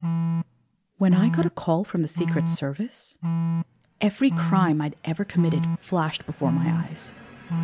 When I got a call from the Secret Service, every crime I'd ever committed flashed before my eyes.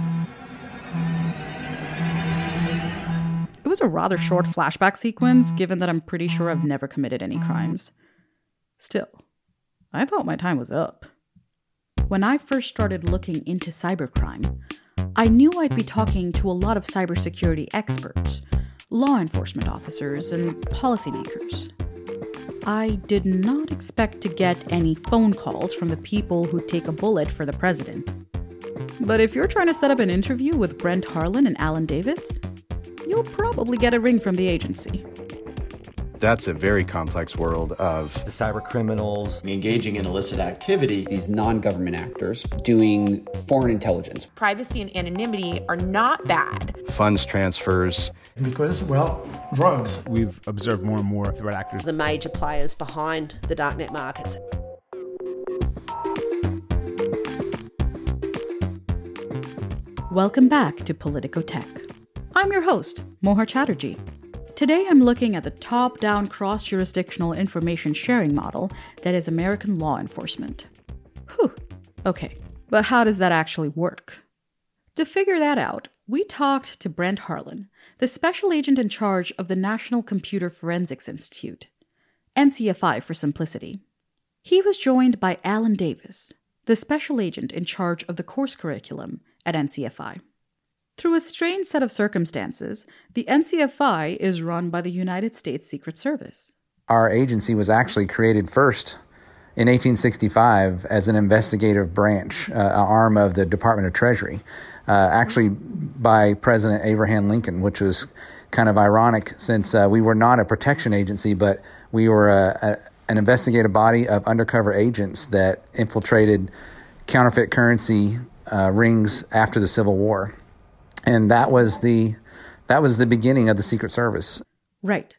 It was a rather short flashback sequence, given that I'm pretty sure I've never committed any crimes. Still, I thought my time was up. When I first started looking into cybercrime, I knew I'd be talking to a lot of cybersecurity experts, law enforcement officers, and policymakers. I did not expect to get any phone calls from the people who take a bullet for the president. But if you're trying to set up an interview with Brent Harlan and Alan Davis, you'll probably get a ring from the agency. That's a very complex world of the cyber criminals engaging in illicit activity. These non-government actors doing foreign intelligence. Privacy and anonymity are not bad. Funds transfers. Because, well, drugs. We've observed more and more threat actors. The major players behind the darknet markets. Welcome back to Politico Tech. I'm your host, Mohar Chatterjee. Today I'm looking at the top-down cross-jurisdictional information sharing model that is American law enforcement. Whew, okay, but how does that actually work? To figure that out, we talked to Brent Harlan, the special agent in charge of the National Computer Forensics Institute, NCFI for simplicity. He was joined by Alan Davis, the special agent in charge of the course curriculum at NCFI. Through a strange set of circumstances, the NCFI is run by the United States Secret Service. Our agency was actually created first in 1865 as an investigative branch, an arm of the Department of Treasury, actually by President Abraham Lincoln, which was kind of ironic since we were not a protection agency, but we were an investigative body of undercover agents that infiltrated counterfeit currency rings after the Civil War. And that was the beginning of the Secret Service. Right.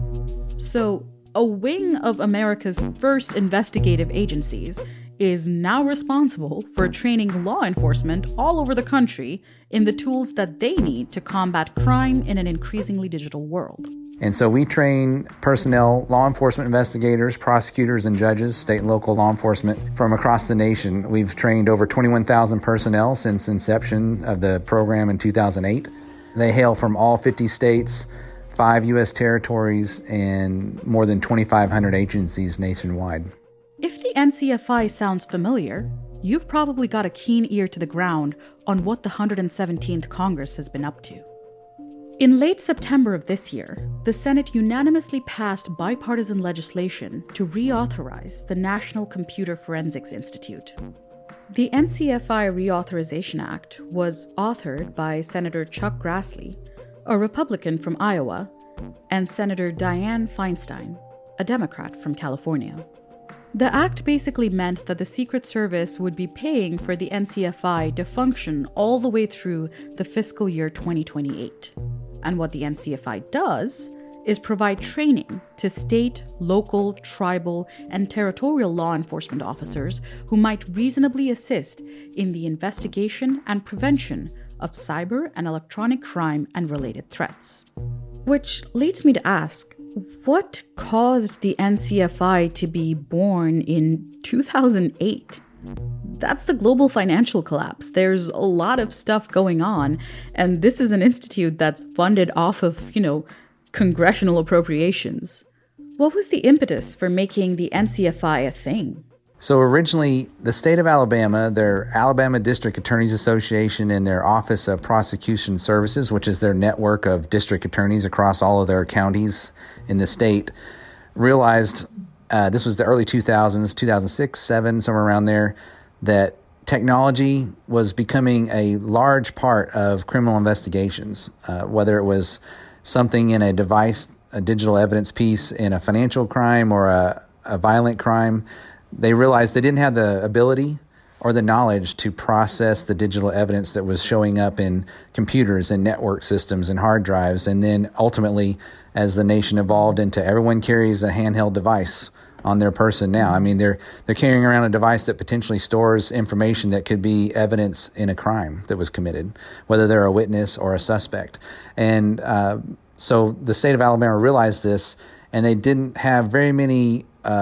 So, a wing of America's first investigative agencies is now responsible for training law enforcement all over the country in the tools that they need to combat crime in an increasingly digital world. And so we train personnel, law enforcement investigators, prosecutors, and judges, state and local law enforcement from across the nation. We've trained over 21,000 personnel since inception of the program in 2008. They hail from all 50 states, 5 U.S. territories, and more than 2,500 agencies nationwide. If the NCFI sounds familiar, you've probably got a keen ear to the ground on what the 117th Congress has been up to. In late September of this year, the Senate unanimously passed bipartisan legislation to reauthorize the National Computer Forensics Institute. The NCFI Reauthorization Act was authored by Senator Chuck Grassley, a Republican from Iowa, and Senator Dianne Feinstein, a Democrat from California. The act basically meant that the Secret Service would be paying for the NCFI to function all the way through the fiscal year 2028. And what the NCFI does is provide training to state, local, tribal, and territorial law enforcement officers who might reasonably assist in the investigation and prevention of cyber and electronic crime and related threats. Which leads me to ask, what caused the NCFI to be born in 2008? That's the global financial collapse. There's a lot of stuff going on, and this is an institute that's funded off of, congressional appropriations. What was the impetus for making the NCFI a thing? So originally, the state of Alabama, their Alabama District Attorneys Association and their Office of Prosecution Services, which is their network of district attorneys across all of their counties in the state, realized, this was the early 2000s, 2006, 2007, somewhere around there, that technology was becoming a large part of criminal investigations, whether it was something in a device, a digital evidence piece in a financial crime or a violent crime. They realized they didn't have the ability or the knowledge to process the digital evidence that was showing up in computers and network systems and hard drives. And then ultimately, as the nation evolved into everyone carries a handheld device on their person now. I mean, they're carrying around a device that potentially stores information that could be evidence in a crime that was committed, whether they're a witness or a suspect. And so the state of Alabama realized this, and they didn't have very many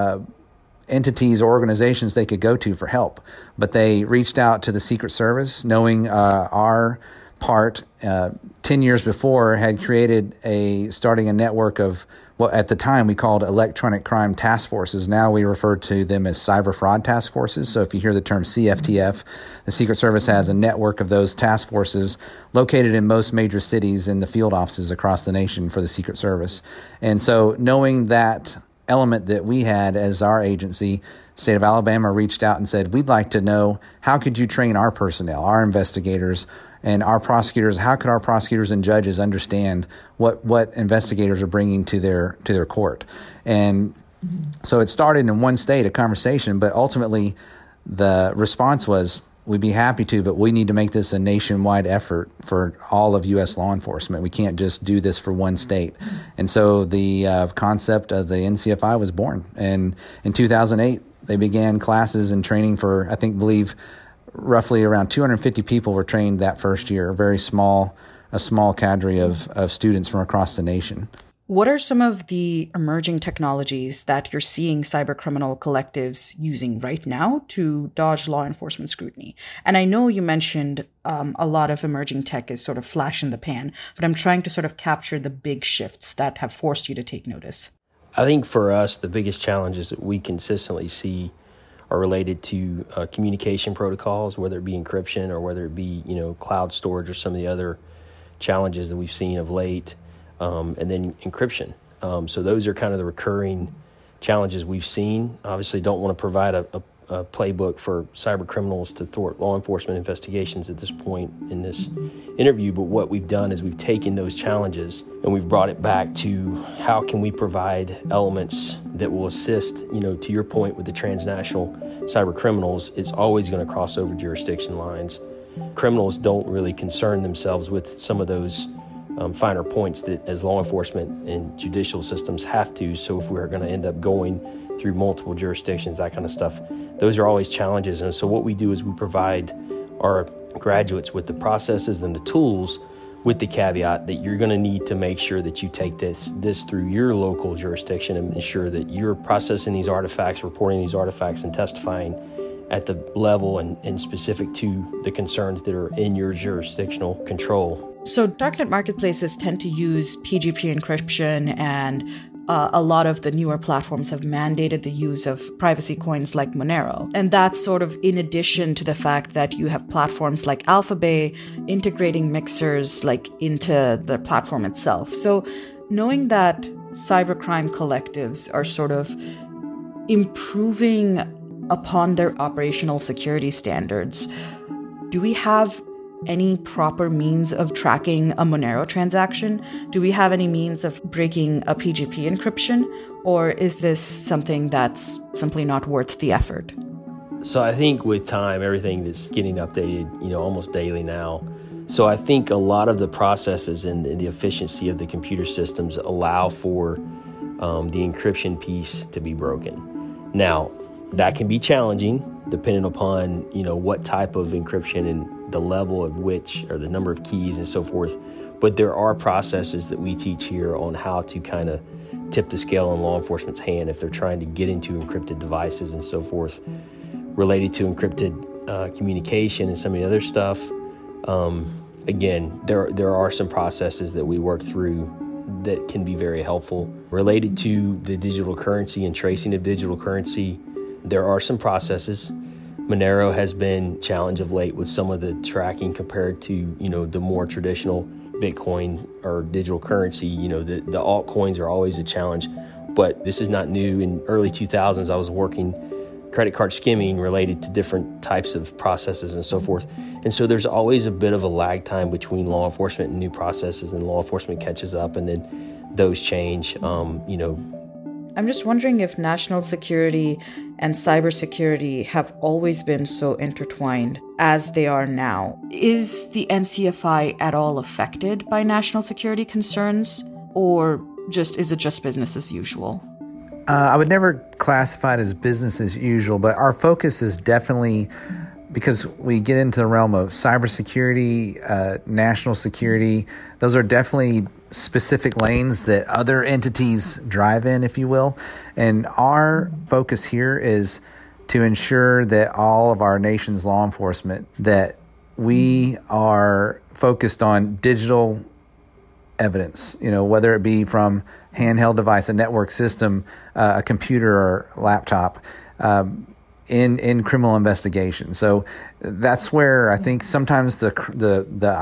entities or organizations they could go to for help. But they reached out to the Secret Service, knowing our part 10 years before had created starting a network of what at the time we called electronic crime task forces. Now we refer to them as cyber fraud task forces. So if you hear the term CFTF, the Secret Service has a network of those task forces located in most major cities in the field offices across the nation for the Secret Service. And so knowing that element that we had as our agency, State of Alabama reached out and said, we'd like to know, how could you train our personnel, our investigators, and our prosecutors? How could our prosecutors and judges understand what investigators are bringing to their court? And so it started in one state, a conversation, but ultimately the response was, we'd be happy to, but we need to make this a nationwide effort for all of U.S. law enforcement. We can't just do this for one state. And so the concept of the NCFI was born. And in 2008, they began classes and training for, believe roughly around 250 people were trained that first year, a small cadre of students from across the nation. What are some of the emerging technologies that you're seeing cybercriminal collectives using right now to dodge law enforcement scrutiny? And I know you mentioned a lot of emerging tech is sort of flash in the pan, but I'm trying to sort of capture the big shifts that have forced you to take notice. I think for us, the biggest challenges that we consistently see are related to communication protocols, whether it be encryption or whether it be, cloud storage or some of the other challenges that we've seen of late. And then encryption. So those are kind of the recurring challenges we've seen. Obviously, don't want to provide a playbook for cyber criminals to thwart law enforcement investigations at this point in this interview. But what we've done is we've taken those challenges and we've brought it back to how can we provide elements that will assist, to your point with the transnational cyber criminals, it's always going to cross over jurisdiction lines. Criminals don't really concern themselves with some of those finer points that as law enforcement and judicial systems have to. So if we're going to end up going through multiple jurisdictions, that kind of stuff, those are always challenges. And so what we do is we provide our graduates with the processes and the tools with the caveat that you're going to need to make sure that you take this through your local jurisdiction and ensure that you're processing these artifacts, reporting these artifacts, and testifying at the level and specific to the concerns that are in your jurisdictional control. So darknet marketplaces tend to use PGP encryption, and a lot of the newer platforms have mandated the use of privacy coins like Monero. And that's sort of in addition to the fact that you have platforms like Alphabay integrating mixers into the platform itself. So knowing that cybercrime collectives are sort of improving upon their operational security standards, do we have any proper means of tracking a Monero transaction? Do we have any means of breaking a PGP encryption? Or is this something that's simply not worth the effort? So I think with time, everything is getting updated, almost daily now. So I think a lot of the processes and the efficiency of the computer systems allow for the encryption piece to be broken. Now, that can be challenging depending upon, what type of encryption and the level of which, or the number of keys and so forth. But there are processes that we teach here on how to kind of tip the scale in law enforcement's hand if they're trying to get into encrypted devices and so forth, related to encrypted communication and some of the other stuff. Again, there are some processes that we work through that can be very helpful. Related to the digital currency and tracing of digital currency, there are some processes. Monero has been challenged of late with some of the tracking compared to, the more traditional Bitcoin or digital currency. The altcoins are always a challenge, but this is not new. In early 2000s, I was working credit card skimming related to different types of processes and so forth. And so there's always a bit of a lag time between law enforcement and new processes, and law enforcement catches up and then those change, I'm just wondering if national security and cybersecurity have always been so intertwined as they are now. Is the NCFI at all affected by national security concerns, or is it just business as usual? I would never classify it as business as usual, but our focus is definitely, because we get into the realm of cybersecurity, national security, those are definitely specific lanes that other entities drive in, if you will. And our focus here is to ensure that all of our nation's law enforcement, that we are focused on digital evidence, whether it be from handheld device, a network system, a computer or laptop, in criminal investigation. So that's where I think sometimes the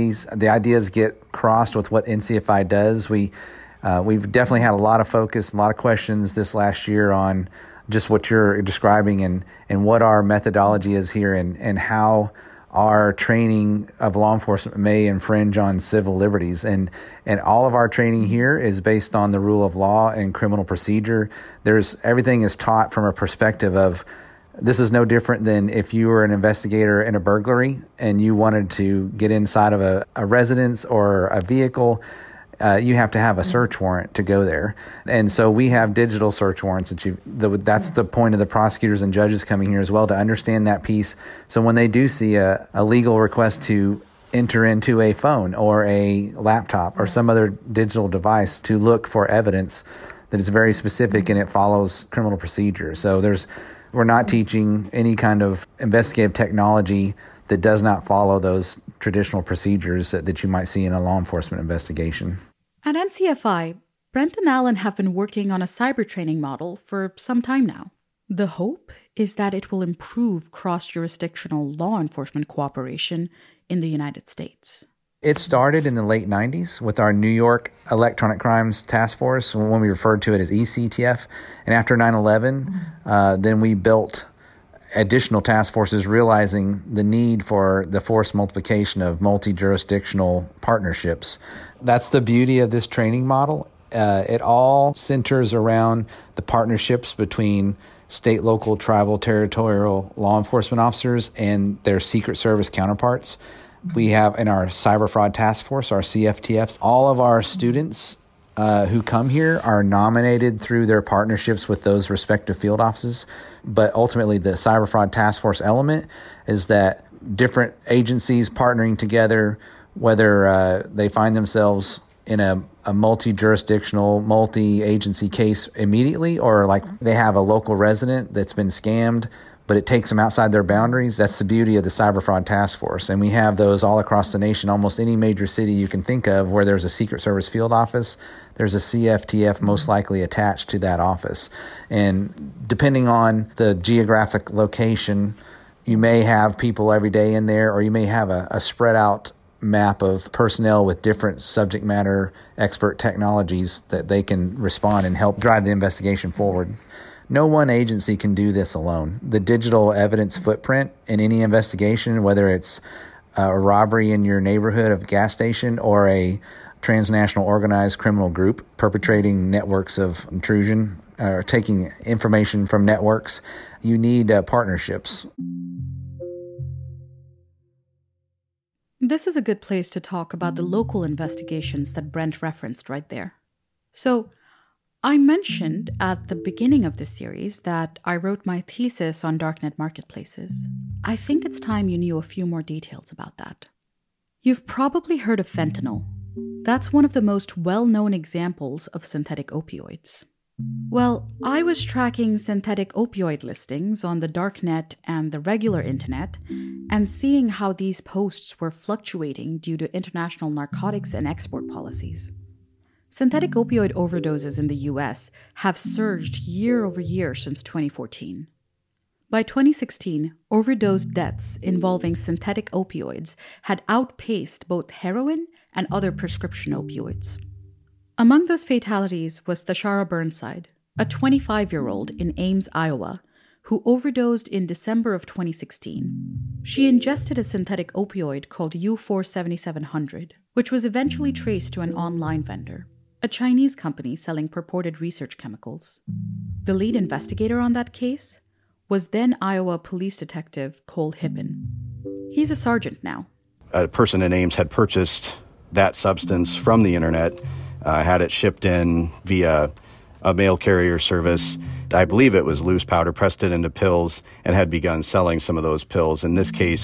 ideas get crossed with what NCFI does. We've definitely had a lot of focus, a lot of questions this last year on just what you're describing and what our methodology is here and how our training of law enforcement may infringe on civil liberties. And all of our training here is based on the rule of law and criminal procedure. Everything is taught from a perspective of, this is no different than if you were an investigator in a burglary and you wanted to get inside of a residence or a vehicle. You have to have a search warrant to go there. And so we have digital search warrants. That's the point of the prosecutors and judges coming here as well, to understand that piece. So when they do see a legal request to enter into a phone or a laptop or some other digital device to look for evidence that is very specific and it follows criminal procedure. So we're not teaching any kind of investigative technology that does not follow those traditional procedures that you might see in a law enforcement investigation. At NCFI, Brent and Alan have been working on a cyber training model for some time now. The hope is that it will improve cross-jurisdictional law enforcement cooperation in the United States. It started in the late 90s with our New York Electronic Crimes Task Force, when we referred to it as ECTF. And after 9/11, then we built additional task forces, realizing the need for the force multiplication of multi-jurisdictional partnerships. That's the beauty of this training model. It all centers around the partnerships between state, local, tribal, territorial law enforcement officers and their Secret Service counterparts. We have in our Cyber Fraud Task Force, our CFTFs, all of our students who come here are nominated through their partnerships with those respective field offices. But ultimately, the Cyber Fraud Task Force element is that different agencies partnering together, whether they find themselves in a multi-jurisdictional, multi-agency case immediately, or like they have a local resident that's been scammed, but it takes them outside their boundaries. That's the beauty of the Cyber Fraud Task Force. And we have those all across the nation, almost any major city you can think of where there's a Secret Service field office, there's a CFTF most likely attached to that office. And depending on the geographic location, you may have people every day in there, or you may have a spread out map of personnel with different subject matter expert technologies that they can respond and help drive the investigation forward. No one agency can do this alone. The digital evidence footprint in any investigation, whether it's a robbery in your neighborhood of a gas station or a transnational organized criminal group perpetrating networks of intrusion or taking information from networks, you need partnerships. This is a good place to talk about the local investigations that Brent referenced right there. So, I mentioned at the beginning of this series that I wrote my thesis on darknet marketplaces. I think it's time you knew a few more details about that. You've probably heard of fentanyl. That's one of the most well-known examples of synthetic opioids. Well, I was tracking synthetic opioid listings on the darknet and the regular internet and seeing how these posts were fluctuating due to international narcotics and export policies. Synthetic opioid overdoses in the US have surged year over year since 2014. By 2016, overdose deaths involving synthetic opioids had outpaced both heroin and other prescription opioids. Among those fatalities was Thashara Burnside, a 25-year-old in Ames, Iowa, who overdosed in December of 2016. She ingested a synthetic opioid called U-47700, which was eventually traced to an online vendor, a Chinese company selling purported research chemicals. The lead investigator on that case was then Iowa police detective Cole Hippen. He's a sergeant now. A person in Ames had purchased that substance from the internet, had it shipped in via a mail carrier service. I believe it was loose powder, pressed it into pills, and had begun selling some of those pills. In this case,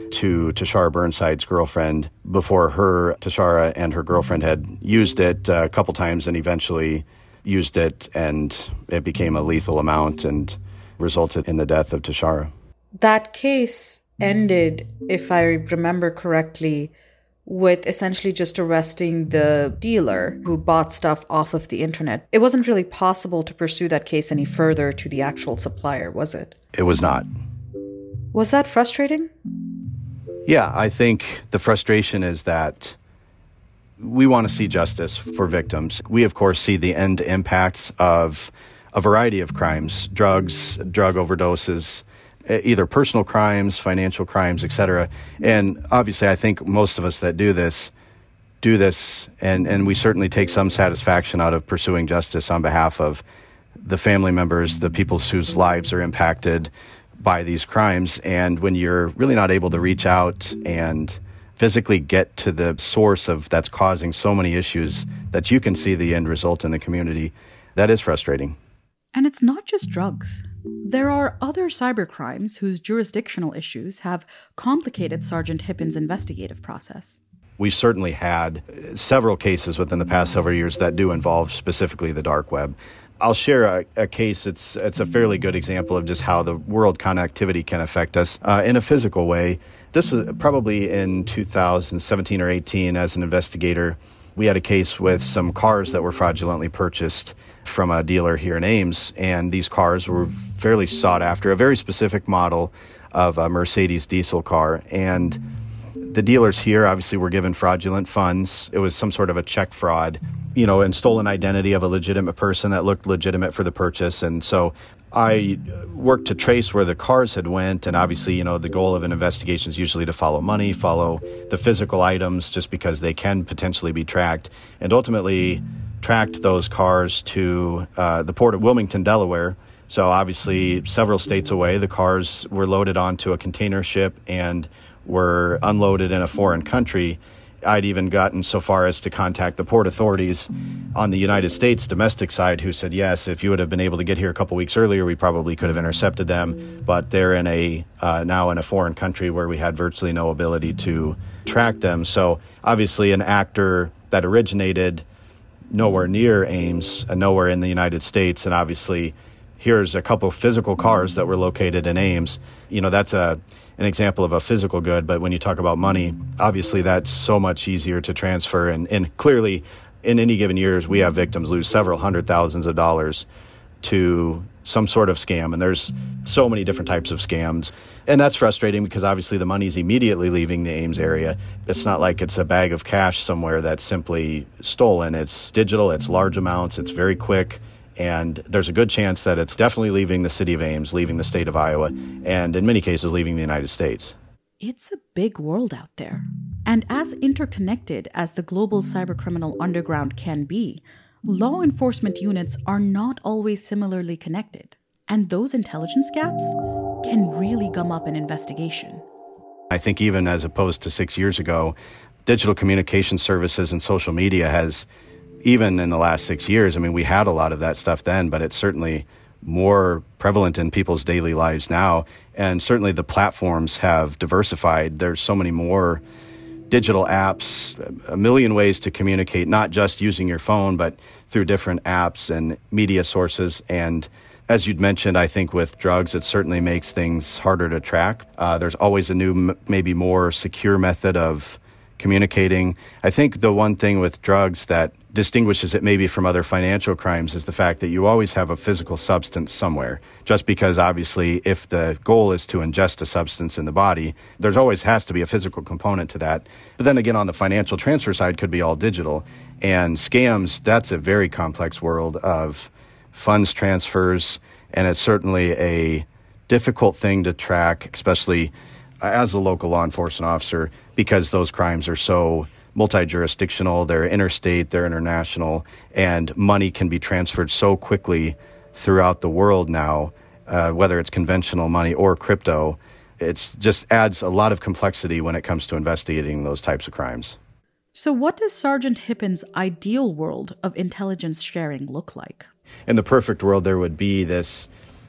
to Tashara Burnside's girlfriend before Tashara and her girlfriend had used it a couple times and eventually used it, and it became a lethal amount and resulted in the death of Tashara. That case ended, if I remember correctly, with essentially just arresting the dealer who bought stuff off of the internet. It wasn't really possible to pursue that case any further to the actual supplier, was it? It was not. Was that frustrating? Yeah, I think the frustration is that we want to see justice for victims. We, of course, see the end impacts of a variety of crimes, drugs, drug overdoses, either personal crimes, financial crimes, etc. And obviously, I think most of us that do this, and we certainly take some satisfaction out of pursuing justice on behalf of the family members, the people whose lives are impacted by these crimes. And when you're really not able to reach out and physically get to the source of that's causing so many issues that you can see the end result in the community, that is frustrating. And it's not just drugs. There are other cybercrimes whose jurisdictional issues have complicated Sergeant Hippin's investigative process. We certainly had several cases within the past several years that do involve specifically the dark web. I'll share a case. It's a fairly good example of just how the world connectivity can affect us in a physical way. This was probably in 2017 or 18 as an investigator. We had a case with some cars that were fraudulently purchased from a dealer here in Ames, and these cars were fairly sought after, a very specific model of a Mercedes diesel car. And the dealers here obviously were given fraudulent funds. It was some sort of a check fraud, and stolen identity of a legitimate person that looked legitimate for the purchase. And so I worked to trace where the cars had went, and obviously, the goal of an investigation is usually to follow money, follow the physical items, just because they can potentially be tracked, and ultimately tracked those cars to the port of Wilmington, Delaware. So obviously, several states away, the cars were loaded onto a container ship and were unloaded in a foreign country. I'd even gotten so far as to contact the port authorities on the United States domestic side, who said, yes, if you would have been able to get here a couple weeks earlier, we probably could have intercepted them. But they're in now in a foreign country where we had virtually no ability to track them. So obviously an actor that originated nowhere near Ames, nowhere in the United States, and obviously here's a couple physical cars that were located in Ames. That's an example of a physical good, but when you talk about money, obviously that's so much easier to transfer. And clearly, in any given year, we have victims lose several hundred thousands of dollars to some sort of scam. And there's so many different types of scams. And that's frustrating because obviously the money's immediately leaving the Ames area. It's not like it's a bag of cash somewhere that's simply stolen. It's digital, it's large amounts, it's very quick. And there's a good chance that it's definitely leaving the city of Ames, leaving the state of Iowa, and in many cases, leaving the United States. It's a big world out there. And as interconnected as the global cybercriminal underground can be, law enforcement units are not always similarly connected. And those intelligence gaps can really gum up an investigation. I think even as opposed to 6 years ago, digital communication services and social media has, even in the last 6 years, we had a lot of that stuff then, but it's certainly more prevalent in people's daily lives now. And certainly the platforms have diversified. There's so many more digital apps, a million ways to communicate, not just using your phone, but through different apps and media sources. And as you'd mentioned, I think with drugs, it certainly makes things harder to track. There's always a new, maybe more secure method of communicating. I think the one thing with drugs that distinguishes it maybe from other financial crimes is the fact that you always have a physical substance somewhere. Just because obviously if the goal is to ingest a substance in the body, there's always has to be a physical component to that. But then again, on the financial transfer side, could be all digital. And scams, that's a very complex world of funds transfers, and it's certainly a difficult thing to track, especially as a local law enforcement officer, because those crimes are so multi-jurisdictional, they're interstate, they're international, and money can be transferred so quickly throughout the world now, whether it's conventional money or crypto. It just adds a lot of complexity when it comes to investigating those types of crimes. So what does Sergeant Hippin's ideal world of intelligence sharing look like? In the perfect world, there would be this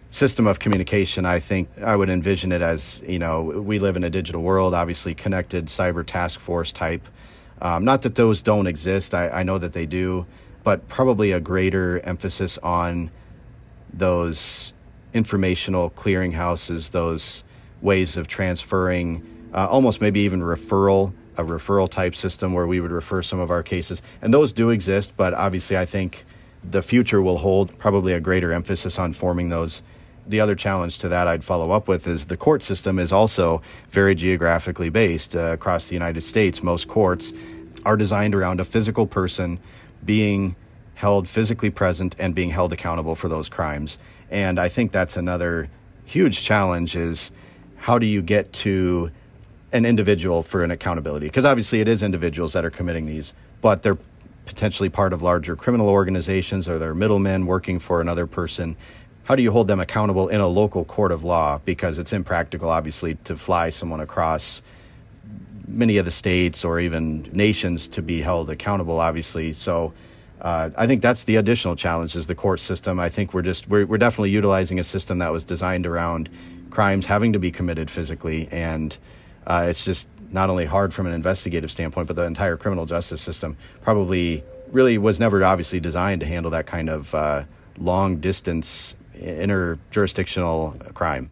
system of communication, I think I would envision it as, we live in a digital world, obviously connected cyber task force type. Not that those don't exist. I know that they do, but probably a greater emphasis on those informational clearinghouses, those ways of transferring, almost maybe even a referral type system where we would refer some of our cases. And those do exist, but obviously I think the future will hold probably a greater emphasis on forming those. The other challenge to that I'd follow up with is the court system is also very geographically based across the United States. Most courts are designed around a physical person being held physically present and being held accountable for those crimes. And I think that's another huge challenge is how do you get to an individual for an accountability? Because obviously it is individuals that are committing these, but they're potentially part of larger criminal organizations or they're middlemen working for another person. How do you hold them accountable in a local court of law? Because it's impractical, obviously, to fly someone across many of the states or even nations to be held accountable, obviously. So I think that's the additional challenge is the court system. I think we're definitely utilizing a system that was designed around crimes having to be committed physically. And it's just not only hard from an investigative standpoint, but the entire criminal justice system probably really was never obviously designed to handle that kind of long distance inter-jurisdictional crime.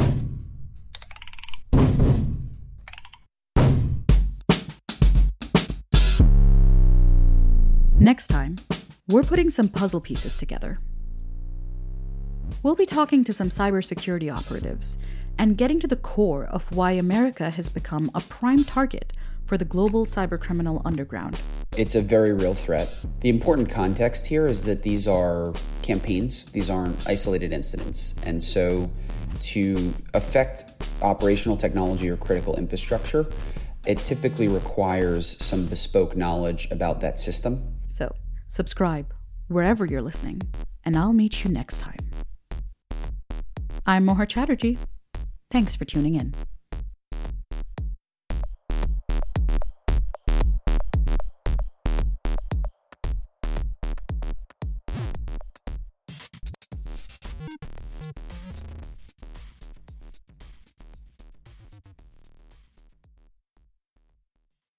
Next time, we're putting some puzzle pieces together. We'll be talking to some cybersecurity operatives and getting to the core of why America has become a prime target for the global cybercriminal underground. It's a very real threat. The important context here is that these are campaigns. These aren't isolated incidents. And so to affect operational technology or critical infrastructure, it typically requires some bespoke knowledge about that system. So, subscribe wherever you're listening, and I'll meet you next time. I'm Mohar Chatterjee. Thanks for tuning in.